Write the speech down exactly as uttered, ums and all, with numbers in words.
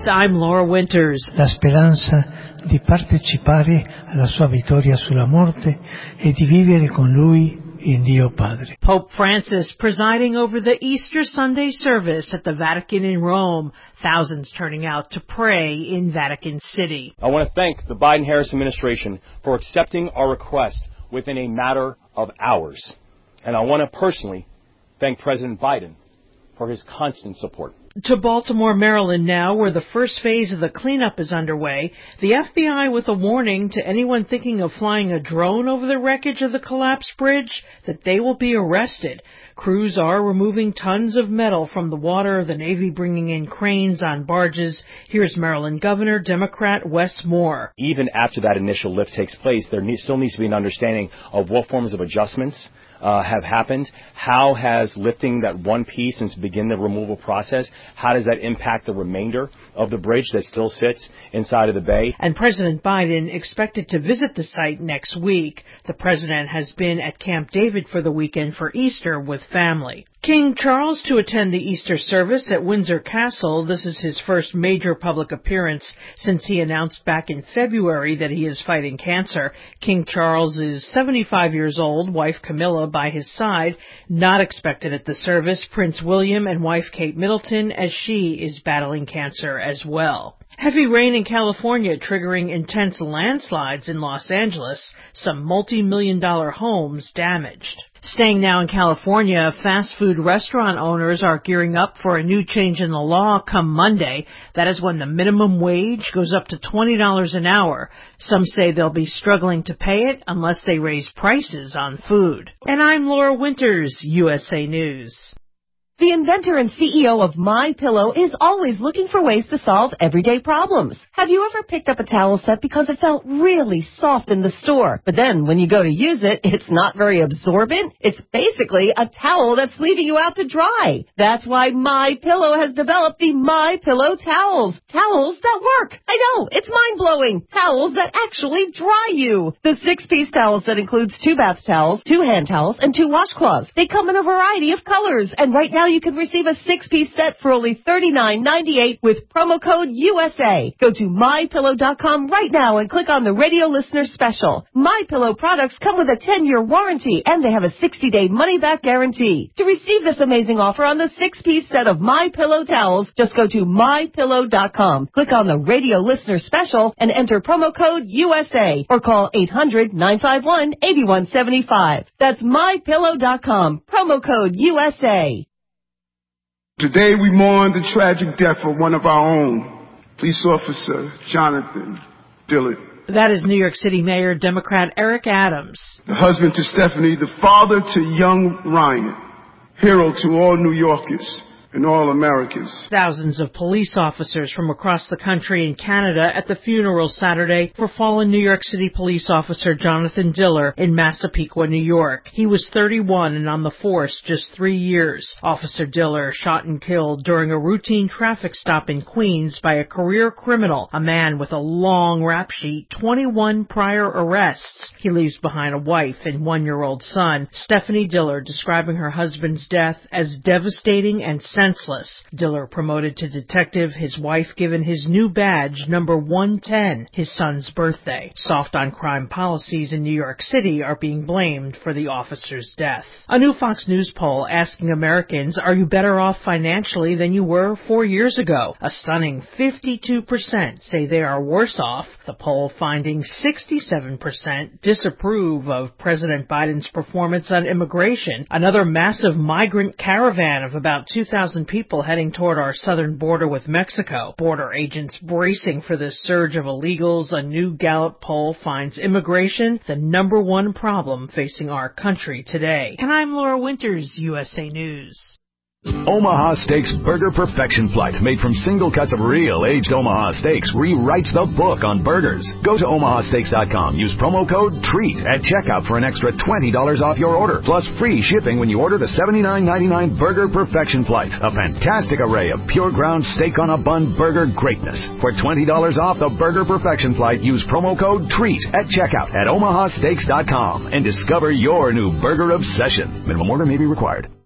News, I'm Laura Winters. La speranza di partecipare alla sua vittoria sulla morte e di vivere con lui in Dio Padre. Pope Francis presiding over the Easter Sunday service at the Vatican in Rome. Thousands turning out to pray in Vatican City. I want to thank the Biden-Harris administration for accepting our request within a matter of hours. And I want to personally thank President Biden for his constant support. To Baltimore, Maryland now, where the first phase of the cleanup is underway. The F B I with a warning to anyone thinking of flying a drone over the wreckage of the collapsed bridge that they will be arrested. Crews are removing tons of metal from the water, the Navy bringing in cranes on barges. Here's Maryland Governor, Democrat Wes Moore. Even after that initial lift takes place, there need, still needs to be an understanding of what forms of adjustments Uh, have happened. How has lifting that one piece and begin the removal process, how does that impact the remainder of the bridge that still sits inside of the bay? And President Biden expected to visit the site next week. The president has been at Camp David for the weekend for Easter with family. King Charles to attend the Easter service at Windsor Castle. This is his first major public appearance since he announced back in February that he is fighting cancer. King Charles is seventy-five years old, wife Camilla by his side, not expected at the service. Prince William and wife Kate Middleton, as she is battling cancer as well. Heavy rain in California triggering intense landslides in Los Angeles. Some multi-million dollar homes damaged. Staying now in California, fast food restaurant owners are gearing up for a new change in the law come Monday. That is when the minimum wage goes up to twenty dollars an hour. Some say they'll be struggling to pay it unless they raise prices on food. And I'm Laura Winters, U S A News. The inventor and C E O of MyPillow is always looking for ways to solve everyday problems. Have you ever picked up a towel set because it felt really soft in the store, but then when you go to use it, it's not very absorbent? It's basically a towel that's leaving you out to dry. That's why MyPillow has developed the MyPillow towels. Towels that work. I know, it's mind-blowing. Towels that actually dry you. The six-piece towel set includes two bath towels, two hand towels, and two washcloths. They come in a variety of colors, and right now you can receive a six-piece set for only thirty-nine ninety-eight with promo code U S A. Go to my pillow dot com right now and click on the radio listener special. MyPillow products come with a ten-year warranty, and they have a sixty-day money-back guarantee. To receive this amazing offer on the six-piece set of MyPillow towels, just go to my pillow dot com. Click on the radio listener special and enter promo code U S A or call eight hundred nine five one eight one seven five. That's my pillow dot com. Promo code U S A. Today we mourn the tragic death of one of our own, police officer Jonathan Dillard. That is New York City Mayor Democrat Eric Adams. The husband to Stephanie, the father to young Ryan, hero to all New Yorkers and all Americans. Thousands of police officers from across the country and Canada at the funeral Saturday for fallen New York City police officer Jonathan Dillard in Massapequa, New York. He was thirty-one and on the force just three years. Officer Dillard shot and killed during a routine traffic stop in Queens by a career criminal, a man with a long rap sheet, twenty-one prior arrests. He leaves behind a wife and one-year-old son. Stephanie Dillard describing her husband's death as devastating and senseless. Dillard promoted to detective, his wife given his new badge, number one ten, his son's birthday. Soft on crime policies in New York City are being blamed for the officer's death. A new Fox News poll asking Americans, are you better off financially than you were four years ago? A stunning fifty-two percent say they are worse off. The poll finding sixty-seven percent disapprove of President Biden's performance on immigration. Another massive migrant caravan of about two thousand people heading toward our southern border with Mexico. Border agents bracing for this surge of illegals. A new Gallup poll finds immigration the number one problem facing our country today. And I'm Laura Winters, U S A News. Omaha Steaks Burger Perfection Flight, made from single cuts of real aged Omaha steaks, rewrites the book on burgers. Go to omaha steaks dot com. Use promo code TREAT at checkout for an extra twenty dollars off your order, plus free shipping when you order the seventy-nine ninety-nine Burger Perfection Flight. A fantastic array of pure ground steak on a bun burger greatness. For twenty dollars off the Burger Perfection Flight, use promo code TREAT at checkout at omaha steaks dot com and discover your new burger obsession. Minimum order may be required.